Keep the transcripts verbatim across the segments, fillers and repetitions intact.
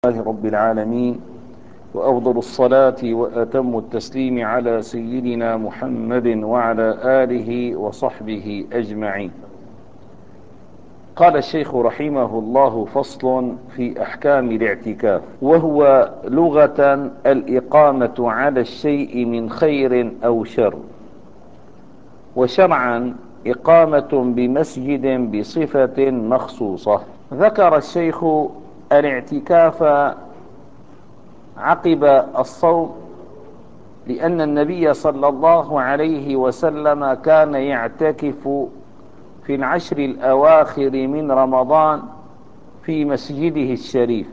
لله رب العالمين، وأفضل الصلاة وأتم التسليم على سيدنا محمد وعلى آله وصحبه أجمعين. قال الشيخ رحمه الله: فصل في أحكام الاعتكاف. وهو لغة الإقامة على الشيء من خير أو شر، وشرعا إقامة بمسجد بصفة مخصوصة. ذكر الشيخ الاعتكاف عقب الصوم، لأن النبي صلى الله عليه وسلم كان يعتكف في العشر الأواخر من رمضان في مسجده الشريف،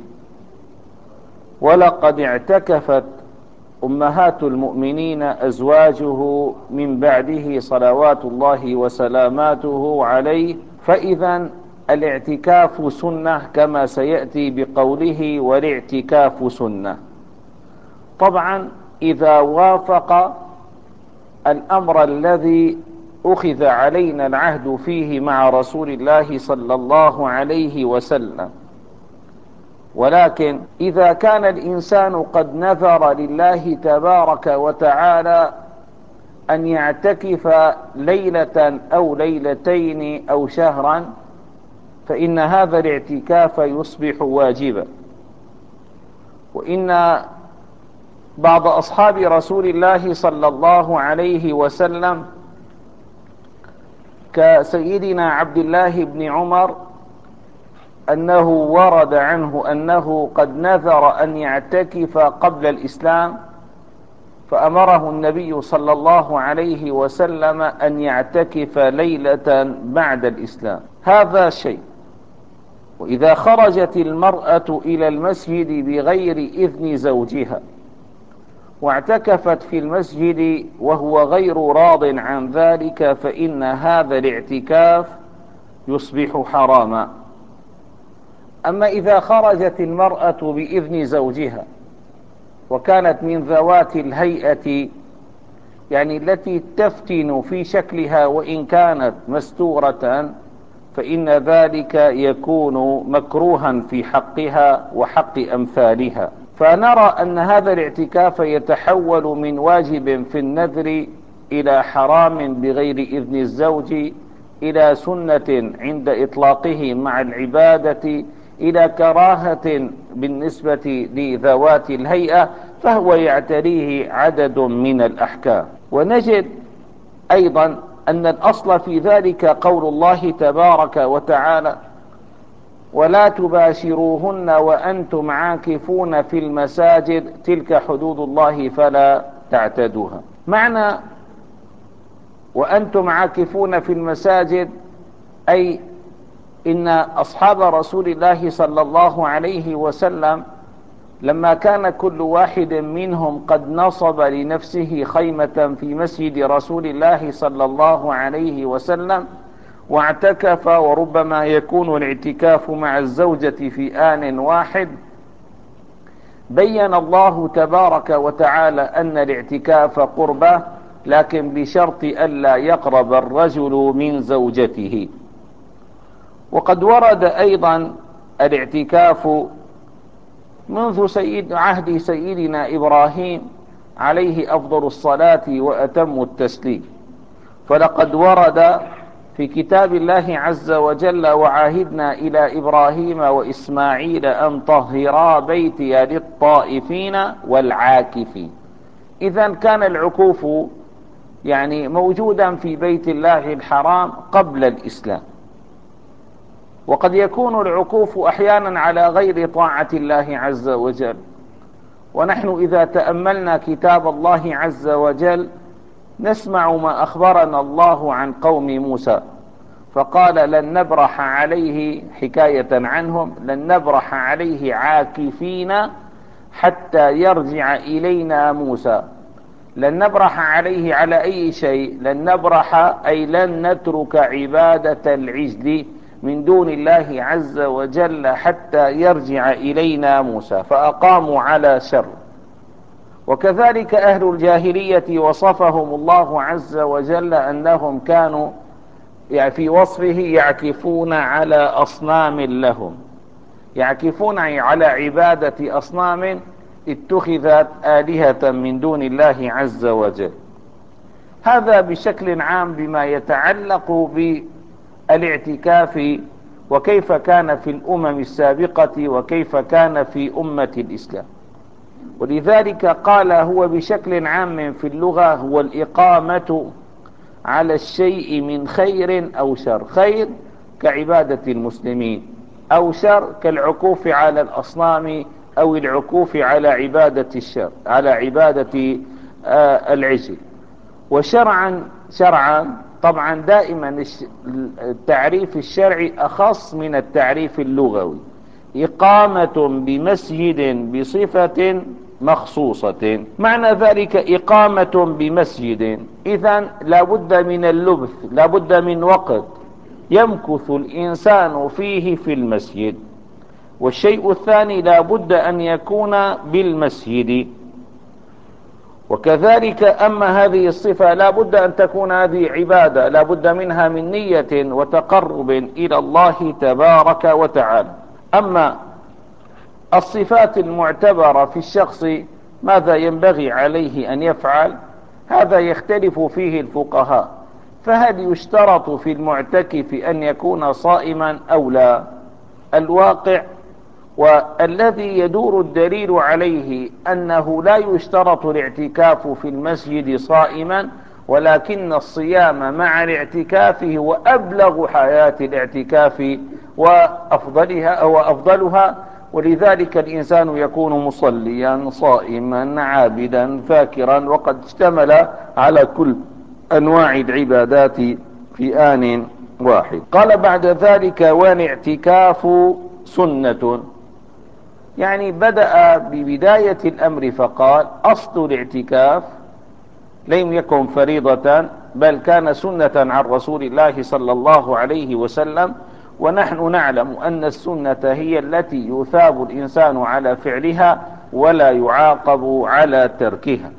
ولقد اعتكفت أمهات المؤمنين أزواجه من بعده صلوات الله وسلاماته عليه. فإذا الاعتكاف سنة، كما سيأتي بقوله: والاعتكاف سنة. طبعا إذا وافق الأمر الذي أخذ علينا العهد فيه مع رسول الله صلى الله عليه وسلم. ولكن إذا كان الإنسان قد نذر لله تبارك وتعالى أن يعتكف ليلة أو ليلتين أو شهرا، فإن هذا الاعتكاف يصبح واجبا. وإن بعض أصحاب رسول الله صلى الله عليه وسلم كسيدنا عبد الله بن عمر أنه ورد عنه أنه قد نذر أن يعتكف قبل الإسلام، فأمره النبي صلى الله عليه وسلم أن يعتكف ليلة بعد الإسلام. هذا شيء. وإذا خرجت المرأة إلى المسجد بغير إذن زوجها واعتكفت في المسجد وهو غير راض عن ذلك، فإن هذا الاعتكاف يصبح حراما. أما إذا خرجت المرأة بإذن زوجها وكانت من ذوات الهيئة، يعني التي تفتن في شكلها وإن كانت مستورة، فإن ذلك يكون مكروها في حقها وحق أمثالها. فنرى أن هذا الاعتكاف يتحول من واجب في النذر إلى حرام بغير إذن الزوج، إلى سنة عند إطلاقه مع العبادة، إلى كراهة بالنسبة لذوات الهيئة، فهو يعتريه عدد من الأحكام. ونجد أيضا أن الأصل في ذلك قول الله تبارك وتعالى: ولا تباشروهن وأنتم عاكفون في المساجد تلك حدود الله فلا تعتدوها. معنى وأنتم عاكفون في المساجد أي إن أصحاب رسول الله صلى الله عليه وسلم لما كان كل واحد منهم قد نصب لنفسه خيمة في مسجد رسول الله صلى الله عليه وسلم واعتكف، وربما يكون الاعتكاف مع الزوجة في آن واحد، بين الله تبارك وتعالى أن الاعتكاف قربة، لكن بشرط ألا يقرب الرجل من زوجته. وقد ورد أيضا الاعتكاف منذ سيد عهد سيدنا إبراهيم عليه أفضل الصلاة وأتم التسليم. فلقد ورد في كتاب الله عز وجل: وعاهدنا إلى إبراهيم وإسماعيل أن طهرا بيتي للطائفين والعاكفين. إذن كان العكوف يعني موجودا في بيت الله الحرام قبل الإسلام. وقد يكون العكوف أحيانا على غير طاعة الله عز وجل. ونحن إذا تأملنا كتاب الله عز وجل نسمع ما أخبرنا الله عن قوم موسى، فقال: لن نبرح عليه، حكاية عنهم، لن نبرح عليه عاكفين حتى يرجع إلينا موسى. لن نبرح عليه على أي شيء؟ لن نبرح أي لن نترك عبادة العجل من دون الله عز وجل حتى يرجع إلينا موسى. فأقاموا على شر. وكذلك أهل الجاهلية وصفهم الله عز وجل أنهم كانوا يعني في وصفه يعكفون على أصنام لهم، يعكفون على عبادة أصنام اتخذت آلهة من دون الله عز وجل. هذا بشكل عام بما يتعلق بالاعتكاف وكيف كان في الأمم السابقة وكيف كان في أمة الإسلام. ولذلك قال هو بشكل عام في اللغة هو الإقامة على الشيء من خير أو شر، خير كعبادة المسلمين، أو شر كالعكوف على الأصنام أو العكوف على عبادة الشر على عبادة آه العجل. وشرعا شرعا طبعا دائما التعريف الشرعي أخص من التعريف اللغوي. إقامة بمسجد بصفة مخصوصة، معنى ذلك إقامة بمسجد، إذن لا بد من اللبث، لا بد من وقت يمكث الإنسان فيه في المسجد. والشيء الثاني لا بد أن يكون بالمسجد. وكذلك أما هذه الصفة لا بد أن تكون هذه عبادة، لا بد منها من نية وتقرب إلى الله تبارك وتعالى. أما الصفات المعتبرة في الشخص ماذا ينبغي عليه أن يفعل، هذا يختلف فيه الفقهاء. فهل يشترط في المعتكف أن يكون صائما أو لا؟ الواقع والذي يدور الدليل عليه أنه لا يشترط الاعتكاف في المسجد صائما، ولكن الصيام مع الاعتكاف هو أبلغ حياة الاعتكاف وأفضلها أو أفضلها. ولذلك الإنسان يكون مصليا صائما عابدا ذاكرا وقد اشتمل على كل أنواع العبادات في آن واحد. قال بعد ذلك والاعتكاف سنة، يعني بدأ ببداية الأمر فقال أصل الاعتكاف لم يكن فريضة بل كان سنة عن رسول الله صلى الله عليه وسلم. ونحن نعلم أن السنة هي التي يثاب الإنسان على فعلها ولا يعاقب على تركها.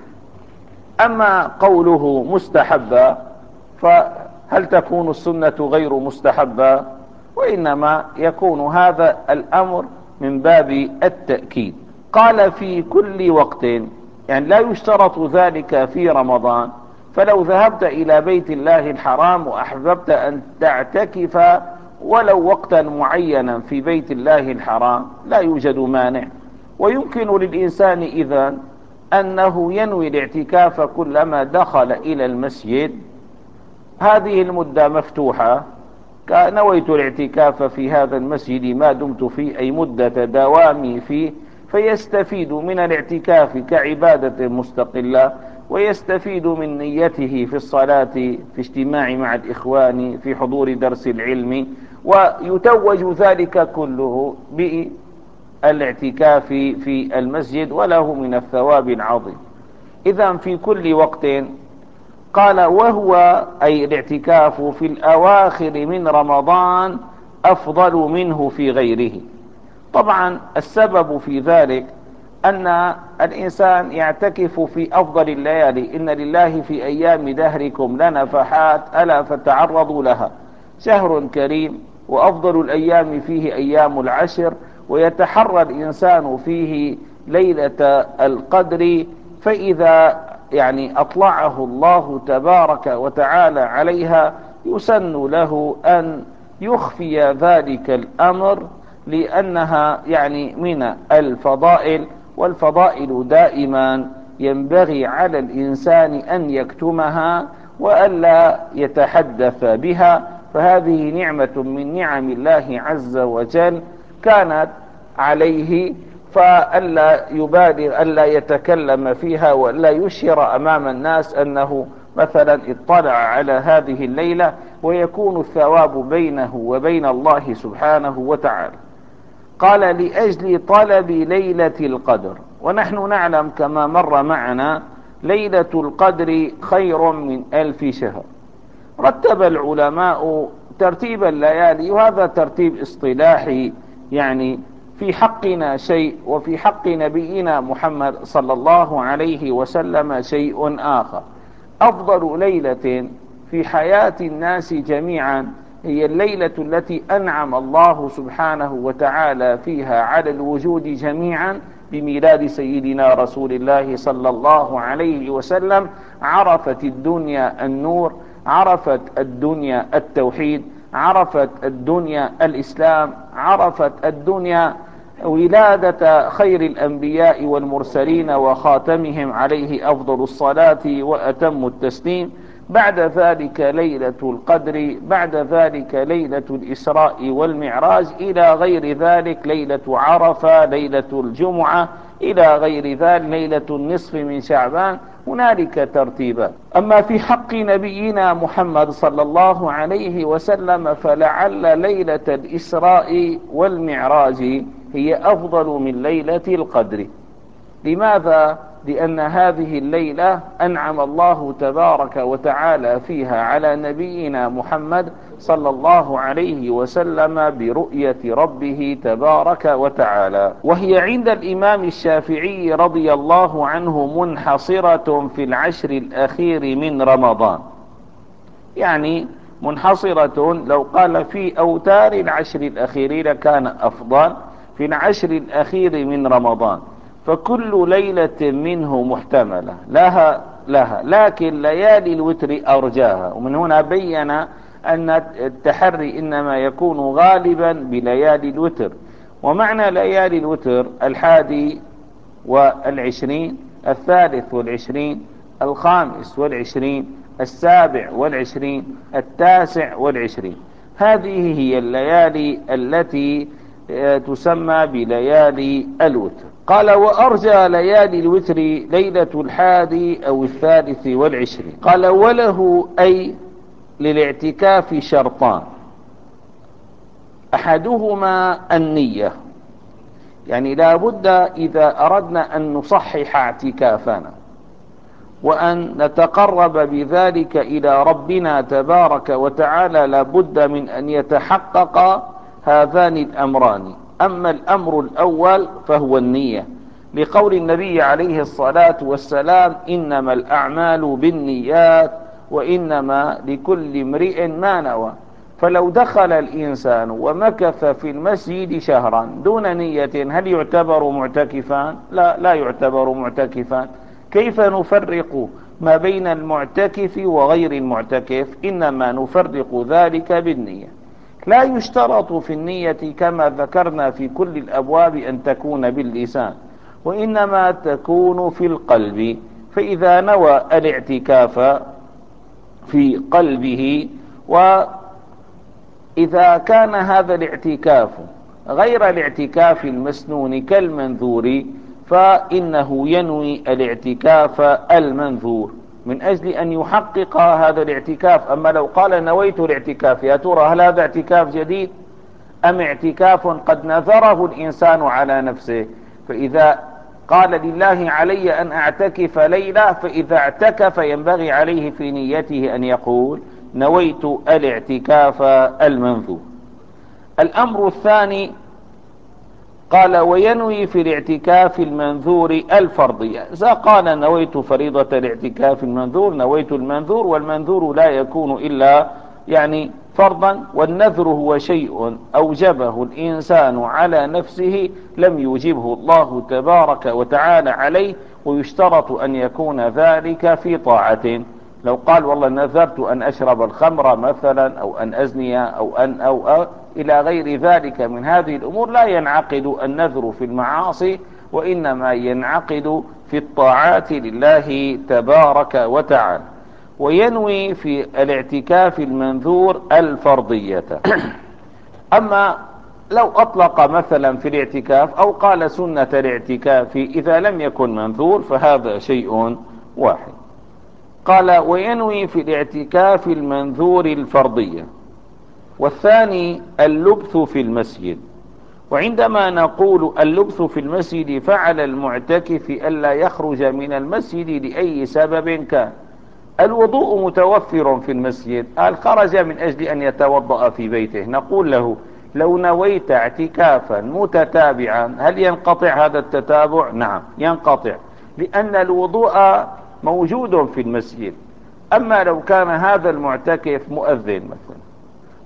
أما قوله مستحبة فهل تكون السنة غير مستحبة؟ وإنما يكون هذا الأمر من باب التأكيد. قال في كل وقت، يعني لا يشترط ذلك في رمضان. فلو ذهبت إلى بيت الله الحرام وأحببت أن تعتكف ولو وقتا معينا في بيت الله الحرام لا يوجد مانع. ويمكن للإنسان إذن أنه ينوي الاعتكاف كلما دخل إلى المسجد، هذه المدة مفتوحة، نويت الاعتكاف في هذا المسجد ما دمت فيه أي مدة دوامي فيه، فيستفيد من الاعتكاف كعبادة مستقلة، ويستفيد من نيته في الصلاة في اجتماع مع الإخوان في حضور درس العلم، ويتوج ذلك كله بالاعتكاف في المسجد وله من الثواب العظيم. إذن في كل وقت. قال وهو أي الاعتكاف في الأواخر من رمضان أفضل منه في غيره. طبعا السبب في ذلك أن الإنسان يعتكف في أفضل الليالي. إن لله في أيام دهركم لنفحات ألا فتعرضوا لها، شهر كريم وأفضل الأيام فيه أيام العشر، ويتحرى الإنسان فيه ليلة القدر. فإذا يعني أطلعه الله تبارك وتعالى عليها يسن له أن يخفي ذلك الأمر، لأنها يعني من الفضائل، والفضائل دائما ينبغي على الإنسان أن يكتمها وألا يتحدث بها. فهذه نعمة من نعم الله عز وجل كانت عليه، فألا يبالغ، ألا يتكلم فيها وألا يشهر أمام الناس أنه مثلا اطلع على هذه الليلة، ويكون الثواب بينه وبين الله سبحانه وتعالى. قال لأجل طلب ليلة القدر. ونحن نعلم كما مر معنا ليلة القدر خير من ألف شهر. رتب العلماء ترتيب الليالي، وهذا ترتيب اصطلاحي، يعني في حقنا شيء وفي حق نبينا محمد صلى الله عليه وسلم شيء آخر. أفضل ليلة في حياة الناس جميعا هي الليلة التي أنعم الله سبحانه وتعالى فيها على الوجود جميعا بميلاد سيدنا رسول الله صلى الله عليه وسلم. عرفت الدنيا النور، عرفت الدنيا التوحيد، عرفت الدنيا الإسلام، عرفت الدنيا ولادة خير الأنبياء والمرسلين وخاتمهم عليه أفضل الصلاة وأتم التسليم. بعد ذلك ليلة القدر، بعد ذلك ليلة الإسراء والمعراج، إلى غير ذلك ليلة عرفة، ليلة الجمعة، إلى غير ذلك ليلة النصف من شعبان. هنالك ترتيبا. أما في حق نبينا محمد صلى الله عليه وسلم فلعل ليلة الإسراء والمعراج هي أفضل من ليلة القدر. لماذا؟ لأن هذه الليلة أنعم الله تبارك وتعالى فيها على نبينا محمد صلى الله عليه وسلم برؤية ربه تبارك وتعالى، وهي عند الإمام الشافعي رضي الله عنه منحصرة في العشر الأخير من رمضان. يعني منحصرة، لو قال في أوتار العشر الأخير كان أفضل، في العشر الأخير من رمضان، فكل ليلة منه محتملة لها لها لكن ليالي الوتر أرجاها. ومن هنا بين أن التحري إنما يكون غالبا بليالي الوتر. ومعنى ليالي الوتر الحادي والعشرين، الثالث والعشرين، الخامس والعشرين، السابع والعشرين، التاسع والعشرين. هذه هي الليالي التي تسمى بليالي الوتر. قال: وأرجى ليالي الوتر ليلة الحادي أو الثالث والعشرين. قال: وله أي للاعتكاف شرطان، أحدهما النية. يعني لا بد إذا أردنا أن نصحح اعتكافنا وأن نتقرب بذلك إلى ربنا تبارك وتعالى لا بد من أن يتحقق هذان الأمران. أما الأمر الأول فهو النية، لقول النبي عليه الصلاة والسلام: إنما الأعمال بالنيات وإنما لكل امرئ ما نوى. فلو دخل الإنسان ومكث في المسجد شهرا دون نية هل يعتبر معتكفا؟ لا، لا يعتبر معتكفا. كيف نفرق ما بين المعتكف وغير المعتكف؟ إنما نفرق ذلك بالنية. لا يشترط في النية كما ذكرنا في كل الأبواب أن تكون باللسان، وإنما تكون في القلب. فإذا نوى الاعتكاف في قلبه، وإذا كان هذا الاعتكاف غير الاعتكاف المسنون كالمنذور فإنه ينوي الاعتكاف المنذور من أجل أن يحقق هذا الاعتكاف. أما لو قال: نويت الاعتكاف، يا ترى هل هذا اعتكاف جديد أم اعتكاف قد نذره الإنسان على نفسه؟ فإذا قال: لله علي أن أعتكف ليلة، فإذا اعتكف ينبغي عليه في نيته أن يقول: نويت الاعتكاف المنذور. الأمر الثاني قال: وينوي في الاعتكاف المنذور الفرضية. إذا قال: نويت فريضة الاعتكاف المنذور، نويت المنذور، والمنذور لا يكون إلا يعني فرضا، والنذر هو شيء أوجبه الإنسان على نفسه لم يوجبه الله تبارك وتعالى عليه، ويشترط أن يكون ذلك في طاعة. لو قال: والله نذرت أن أشرب الخمر مثلا، أو أن أزني، أو أن أو, أو إلى غير ذلك من هذه الأمور، لا ينعقد النذر في المعاصي، وإنما ينعقد في الطاعات لله تبارك وتعالى. وينوي في الاعتكاف المنذور الفرضية. أما لو أطلق مثلا في الاعتكاف أو قال سنة الاعتكاف إذا لم يكن منذور فهذا شيء واحد. قال: وينوي في الاعتكاف المنذور الفرضية. والثاني اللبث في المسجد. وعندما نقول اللبث في المسجد فعلى المعتكف ألا يخرج من المسجد لأي سبب كان. الوضوء متوفر في المسجد، قال خرج من أجل أن يتوضأ في بيته، نقول له: لو نويت اعتكافا متتابعا هل ينقطع هذا التتابع؟ نعم ينقطع، لأن الوضوء موجود في المسجد. أما لو كان هذا المعتكف مؤذن مثلا،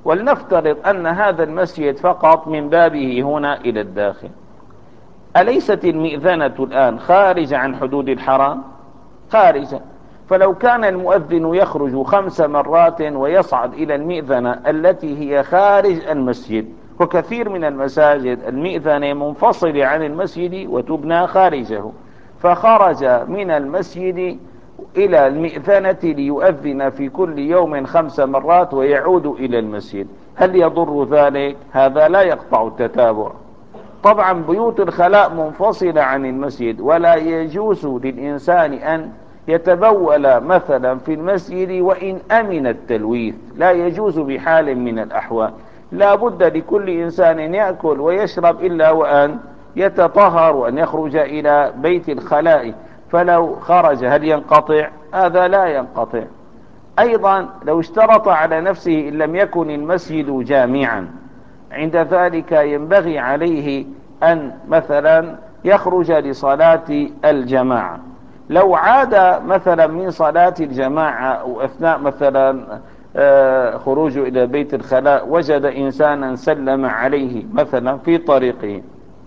ولنفترض أن هذا المسجد فقط من بابه هنا إلى الداخل، أليست المئذنة الآن خارجة عن حدود الحرام؟ خارجة. فلو كان المؤذن يخرج خمس مرات ويصعد إلى المئذنة التي هي خارج المسجد، وكثير من المساجد المئذنة منفصلة عن المسجد وتبنى خارجه، فخرج من المسجد إلى المئذنة ليؤذن في كل يوم خمس مرات ويعود إلى المسجد، هل يضر ذلك؟ هذا لا يقطع التتابع. طبعا بيوت الخلاء منفصلة عن المسجد، ولا يجوز للإنسان أن يتبول مثلا في المسجد وإن أمن التلويث، لا يجوز بحال من الأحوال. لا بد لكل إنسان يأكل ويشرب إلا وأن يتطهر وأن يخرج إلى بيت الخلاء، فلو خرج هل ينقطع؟ هذا لا ينقطع. أيضا لو اشترط على نفسه إن لم يكن المسجد جامعا، عند ذلك ينبغي عليه أن مثلا يخرج لصلاة الجماعة. لو عاد مثلا من صلاة الجماعة أو أثناء مثلا خروجه إلى بيت الخلاء وجد إنسانا سلم عليه مثلا في طريقه،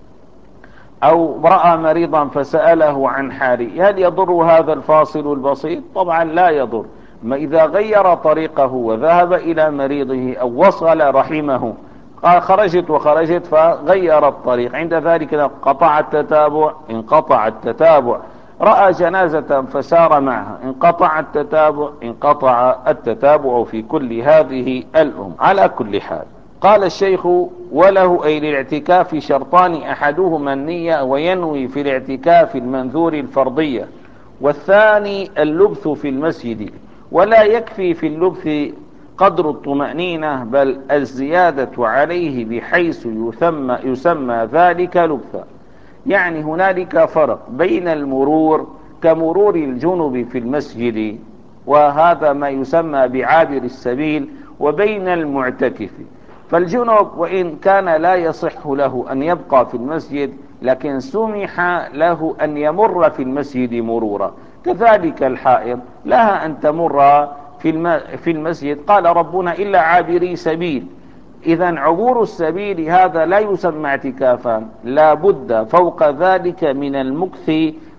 أو رأى مريضا فسأله عن حاله، هل يضر هذا الفاصل البسيط؟ طبعا لا يضر. ما إذا غير طريقه وذهب إلى مريضه أو وصل رحمه، قال خرجت وخرجت فغير الطريق، عند ذلك انقطع التتابع. انقطع التتابع. رأى جنازة فسار معها، انقطع التتابع. انقطع التتابع في كل هذه الأمور. على كل حال، قال الشيخ: وله أي للاعتكاف شرطان، أحدهما النية وينوي في الاعتكاف المنذور الفرضية، والثاني اللبث في المسجد. ولا يكفي في اللبث قدر الطمأنينة، بل الزيادة عليه بحيث يسمى, يسمى ذلك لبثا. يعني هنالك فرق بين المرور كمرور الجنب في المسجد، وهذا ما يسمى بعابر السبيل، وبين المعتكف. فالجنب وإن كان لا يصح له أن يبقى في المسجد، لكن سمح له أن يمر في المسجد مرورا. كذلك الحائض لها أن تمر في المسجد، قال ربنا: إلا عابري سبيل. إذن عبور السبيل هذا لا يسمى اعتكافا، لا بد فوق ذلك من المكث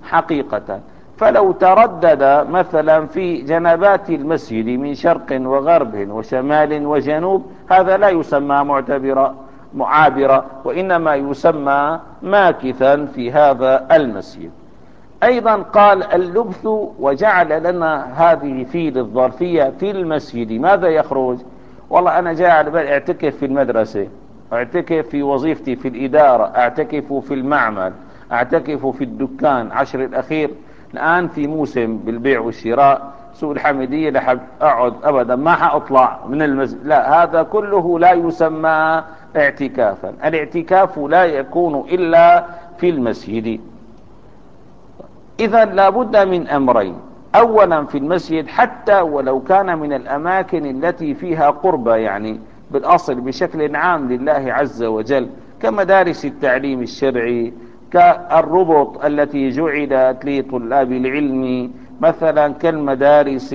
حقيقة. فلو تردد مثلا في جنبات المسجد من شرق وغرب وشمال وجنوب، هذا لا يسمى معتبرا معابرا، وإنما يسمى ماكثا في هذا المسجد. أيضا قال اللبث، وجعل لنا هذه في للظرفية في المسجد. ماذا يخرج؟ والله أنا جاء على بالي اعتكف في المدرسة، اعتكف في وظيفتي في الإدارة، اعتكف في المعمل، اعتكف في الدكان. عشر الأخير الآن في موسم بالبيع والشراء، سوق الحمدية، لحب أقعد أبدا ما حأطلع من المسجد. لا، هذا كله لا يسمى اعتكافا. الاعتكاف لا يكون إلا في المسجد. إذا لابد من أمرين: أولا في المسجد، حتى ولو كان من الأماكن التي فيها قربة، يعني بالأصل بشكل عام لله عز وجل، كمدارس التعليم الشرعي، كالربط التي جعلت لطلاب العلم مثلا، كالمدارس،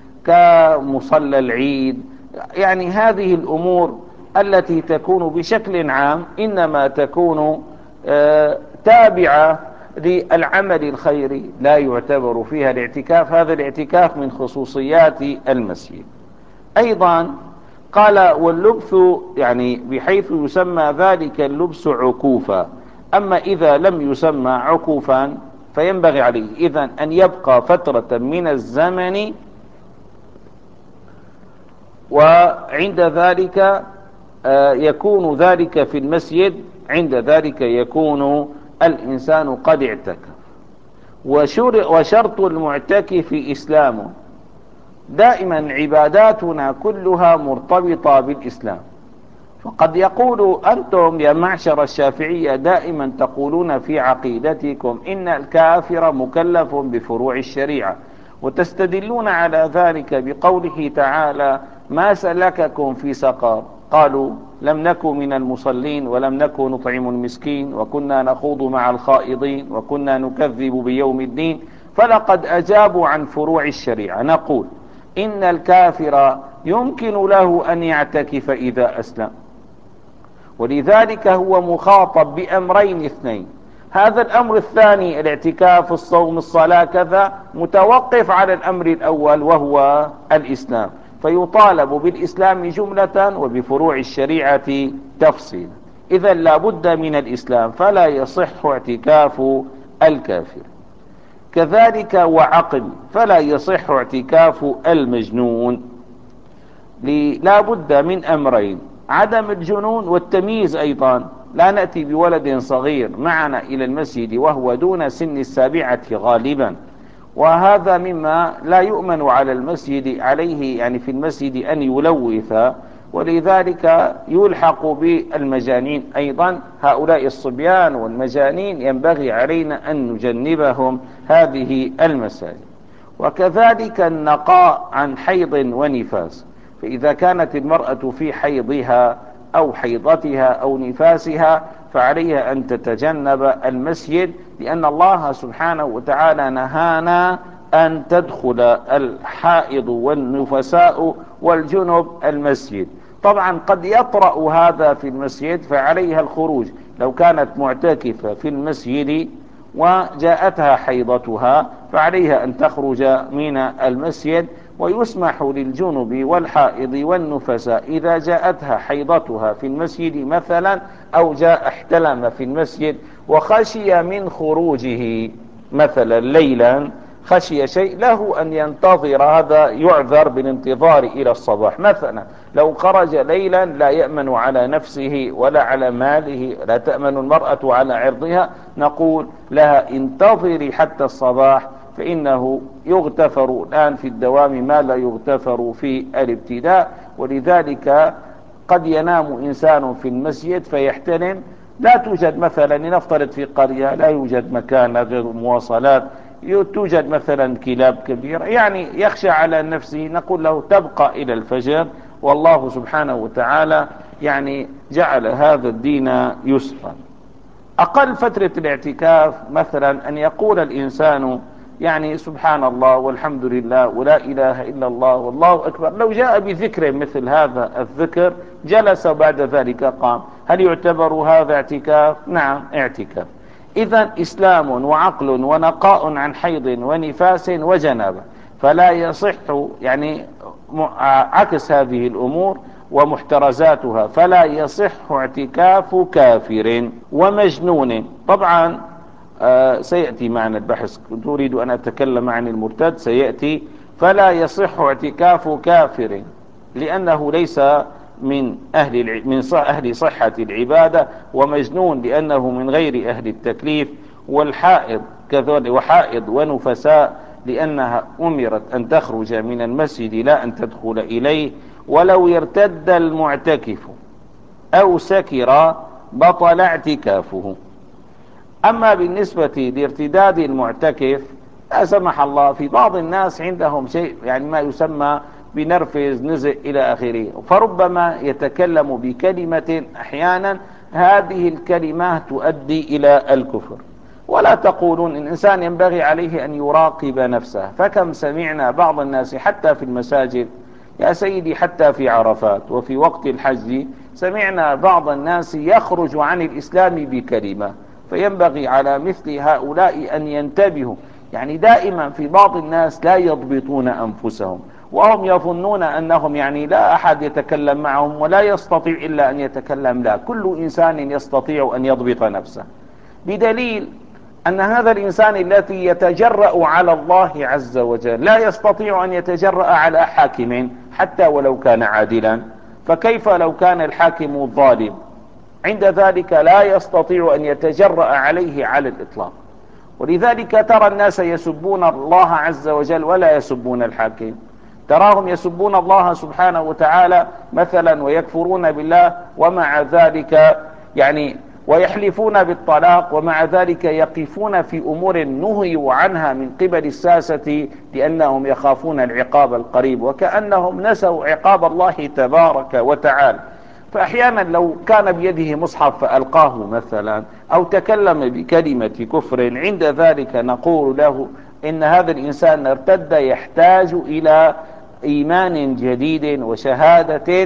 كمصلى العيد. يعني هذه الأمور التي تكون بشكل عام إنما تكون آه تابعة للعمل الخيري، لا يعتبر فيها الاعتكاف. هذا الاعتكاف من خصوصيات المسجد. أيضا قال واللبث، يعني بحيث يسمى ذلك اللبس عكوفا. أما إذا لم يسمى عكوفا فينبغي عليه إذن أن يبقى فترة من الزمن، وعند ذلك يكون ذلك في المسجد. عند ذلك يكون الإنسان قد اعتكف. وشرط المعتكف إسلامه. دائما عباداتنا كلها مرتبطة بالإسلام. فقد يقول أنتم يا معشر الشافعية دائما تقولون في عقيدتكم إن الكافر مكلف بفروع الشريعة، وتستدلون على ذلك بقوله تعالى: ما سلككم في سقر؟ قالوا: لم نكن من المصلين، ولم نكن نطعم المسكين، وكنا نخوض مع الخائضين، وكنا نكذب بيوم الدين. فلقد أجابوا عن فروع الشريعة. نقول: إن الكافر يمكن له أن يعتكف إذا أسلم، ولذلك هو مخاطب بأمرين اثنين. هذا الأمر الثاني الاعتكاف، الصوم، الصلاة، كذا، متوقف على الأمر الأول وهو الإسلام، فيطالب بالإسلام جملة وبفروع الشريعة تفصيلا. إذا لا بد من الإسلام، فلا يصح اعتكاف الكافر. كذلك وعقل، فلا يصح اعتكاف المجنون. لا بد من أمرين: عدم الجنون والتمييز. أيضا لا نأتي بولد صغير معنا إلى المسجد وهو دون سن السابعة غالبا، وهذا مما لا يؤمن على المسجد عليه، يعني في المسجد أن يلوث، ولذلك يلحق بالمجانين. أيضا هؤلاء الصبيان والمجانين ينبغي علينا أن نجنبهم هذه المساجد. وكذلك النقاء عن حيض ونفاس، فإذا كانت المرأة في حيضها أو حيضتها أو نفاسها فعليها أن تتجنب المسجد، لأن الله سبحانه وتعالى نهانا أن تدخل الحائض والنفساء والجنب المسجد. طبعا قد يطرأ هذا في المسجد فعليها الخروج. لو كانت معتكفة في المسجد وجاءتها حيضتها فعليها أن تخرج من المسجد، ويسمح للجنب والحائض والنفساء إذا جاءتها حيضتها في المسجد مثلا، أو جاء احتلم في المسجد وخشي من خروجه مثلا ليلا، خشي شيء، له أن ينتظر. هذا يعذر بالانتظار إلى الصباح. مثلا لو خرج ليلا لا يأمن على نفسه ولا على ماله، لا تأمن المرأة على عرضها، نقول لها انتظري حتى الصباح، فإنه يغتفر الآن في الدوام ما لا يغتفر في الابتداء. ولذلك قد ينام إنسان في المسجد فيحتلم، لا توجد مثلا، لنفترض في قرية لا يوجد مكان غير مواصلات، توجد مثلا كلاب كبيرة، يعني يخشى على نفسه، نقول له تبقى إلى الفجر. والله سبحانه وتعالى يعني جعل هذا الدين يسرا. أقل فترة الاعتكاف مثلا أن يقول الإنسان يعني سبحان الله والحمد لله ولا إله إلا الله والله أكبر. لو جاء بذكر مثل هذا الذكر جلس بعد ذلك قام، هل يعتبر هذا اعتكاف؟ نعم اعتكاف. إذن إسلام وعقل ونقاء عن حيض ونفاس وجنابة، فلا يصح يعني عكس هذه الأمور ومحترزاتها، فلا يصح اعتكاف كافر ومجنون. طبعا آه سيأتي معنا البحث، كنت أريد أن أتكلم عن المرتد، سيأتي. فلا يصح اعتكاف كافر لأنه ليس من أهل من أهل صحة العبادة، ومجنون لأنه من غير أهل التكليف، والحائض كذلك، وحائض ونفساء لأنها أمرت أن تخرج من المسجد لا أن تدخل إليه. ولو يرتد المعتكف أو سكر بطل اعتكافه. أما بالنسبة لارتداد المعتكف لا سمح الله، في بعض الناس عندهم شيء يعني ما يسمى بنرفز، نزع إلى آخره، فربما يتكلم بكلمة أحيانا هذه الكلمات تؤدي إلى الكفر. ولا تقولون إن الإنسان ينبغي عليه أن يراقب نفسه، فكم سمعنا بعض الناس حتى في المساجد يا سيدي، حتى في عرفات وفي وقت الحج سمعنا بعض الناس يخرج عن الإسلام بكلمة، فينبغي على مثل هؤلاء أن ينتبهوا. يعني دائما في بعض الناس لا يضبطون أنفسهم، وهم يظنون أنهم يعني لا أحد يتكلم معهم ولا يستطيع إلا أن يتكلم. لا، كل إنسان يستطيع أن يضبط نفسه، بدليل أن هذا الإنسان الذي يتجرأ على الله عز وجل لا يستطيع أن يتجرأ على حاكم حتى ولو كان عادلا، فكيف لو كان الحاكم ظالم؟ عند ذلك لا يستطيع أن يتجرأ عليه على الإطلاق. ولذلك ترى الناس يسبون الله عز وجل ولا يسبون الحاكم. تراهم يسبون الله سبحانه وتعالى مثلا ويكفرون بالله، ومع ذلك يعني ويحلفون بالطلاق، ومع ذلك يقفون في أمور نهيوا عنها من قبل الساسة لأنهم يخافون العقاب القريب، وكأنهم نسوا عقاب الله تبارك وتعالى. فأحيانا لو كان بيده مصحف فألقاه مثلا، أو تكلم بكلمة كفر، عند ذلك نقول له إن هذا الإنسان ارتد، يحتاج إلى إيمان جديد وشهادة.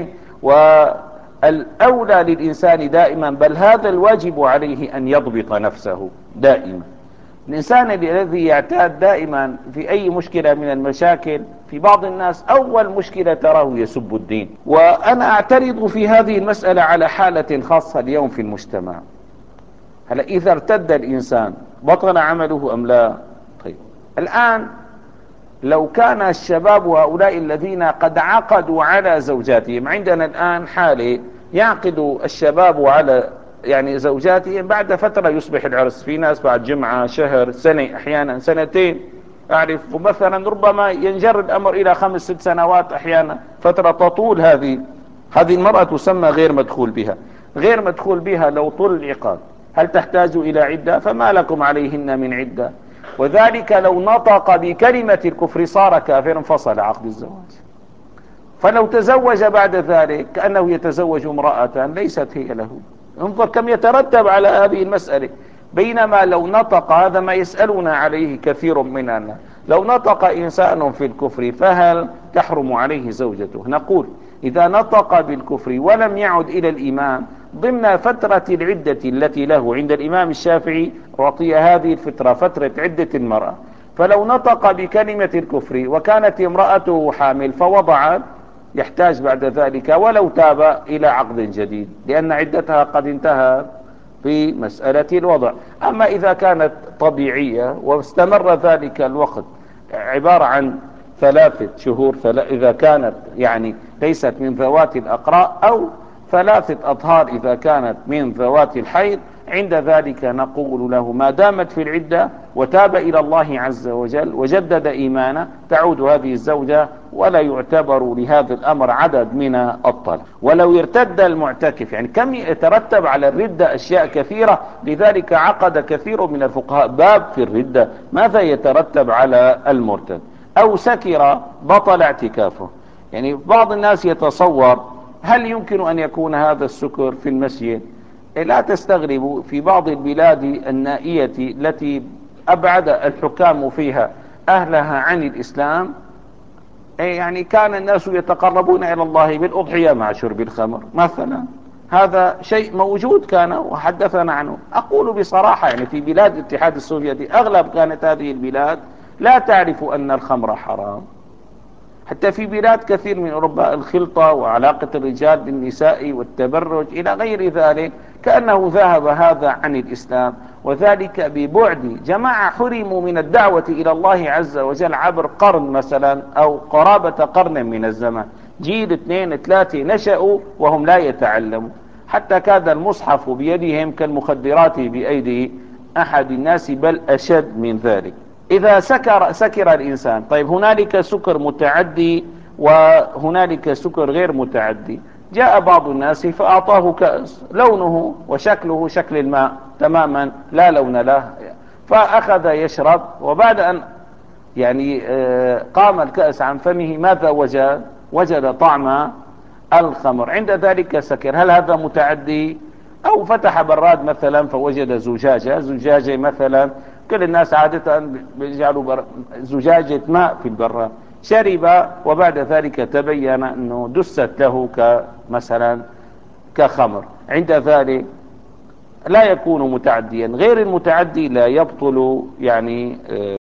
والأولى للإنسان دائما، بل هذا الواجب عليه، أن يضبط نفسه دائما. الإنسان الذي يعتاد دائما في أي مشكلة من المشاكل، في بعض الناس أول مشكلة تراه يسب الدين. وأنا أعترض في هذه المسألة على حالة خاصة اليوم في المجتمع. هلا إذا ارتد الإنسان بطل عمله أم لا؟ طيب الآن لو كان الشباب هؤلاء الذين قد عقدوا على زوجاتهم، عندنا الآن حالة يعقد الشباب على يعني زوجاتهم، بعد فترة يصبح العرس، في ناس بعد جمعة، شهر، سنة، أحيانا سنتين أعرف، ومثلا ربما ينجر الأمر إلى خمس ست سنوات أحيانا، فترة تطول. هذه هذه المرأة تسمى غير مدخول بها. غير مدخول بها لو طول العقاد هل تحتاج إلى عدة؟ فما لكم عليهن من عدة. وذلك لو نطق بكلمة الكفر صار كافرا، فصل عقد الزواج. فلو تزوج بعد ذلك كأنه يتزوج امرأة ليست هي له. انظر كم يترتب على هذه المسألة. بينما لو نطق، هذا ما يسألنا عليه كثير مننا، لو نطق إنسان في الكفر فهل تحرم عليه زوجته؟ نقول إذا نطق بالكفر ولم يعد إلى الإيمان ضمن فترة العدة التي له عند الإمام الشافعي، أعطي هذه الفترة فترة عدة المرأة. فلو نطق بكلمة الكفر وكانت امرأته حامل فوضعت، يحتاج بعد ذلك ولو تاب إلى عقد جديد، لأن عدتها قد انتهى في مسألة الوضع. أما إذا كانت طبيعية واستمر ذلك الوقت عبارة عن ثلاثة شهور، إذا كانت يعني ليست من ذوات الأقراء، أو ثلاثة أطهار إذا كانت من ذوات الحيض، عند ذلك نقول له ما دامت في العدة وتاب إلى الله عز وجل وجدد إيمانه، تعود هذه الزوجة ولا يعتبر لهذا الأمر عدد من الطلاق. ولو ارتد المعتكف، يعني كم يترتب على الردة أشياء كثيرة، لذلك عقد كثير من الفقهاء باب في الردة، ماذا يترتب على المرتد. أو سكر بطل اعتكافه. يعني بعض الناس يتصور هل يمكن أن يكون هذا السكر في المسجد؟ لا تستغربوا، في بعض البلاد النائية التي أبعد الحكام فيها أهلها عن الإسلام، يعني كان الناس يتقربون إلى الله بالأضحية مع شرب الخمر مثلا. هذا شيء موجود كان وحدثنا عنه. أقول بصراحة يعني في بلاد الاتحاد السوفيتي أغلب كانت هذه البلاد لا تعرف أن الخمر حرام. حتى في بلاد كثير من أوروبا الخلطة وعلاقة الرجال بالنساء والتبرج إلى غير ذلك كأنه ذهب هذا عن الإسلام، وذلك ببعد جماعة حرموا من الدعوة إلى الله عز وجل عبر قرن مثلا أو قرابة قرن من الزمن. جيل اثنين ثلاثة نشأوا وهم لا يتعلموا، حتى كاد المصحف بيدهم كالمخدرات بأيدي أحد الناس، بل أشد من ذلك. إذا سكر سكر الإنسان، طيب هنالك سكر متعدي وهنالك سكر غير متعدي. جاء بعض الناس فأعطاه كأس لونه وشكله شكل الماء تماما لا لون له، فأخذ يشرب، وبعد أن يعني قام الكأس عن فمه ماذا وجد؟ وجد طعم الخمر، عند ذلك سكر. هل هذا متعدي؟ أو فتح براد مثلا فوجد زجاجة زجاجة مثلا، كل الناس عادة بيجعلوا زجاجة ماء في البراد، شرب وبعد ذلك تبين أنه دست له كمثلا كخمر، عند ذلك لا يكون متعديا. غير المتعدي لا يبطل يعني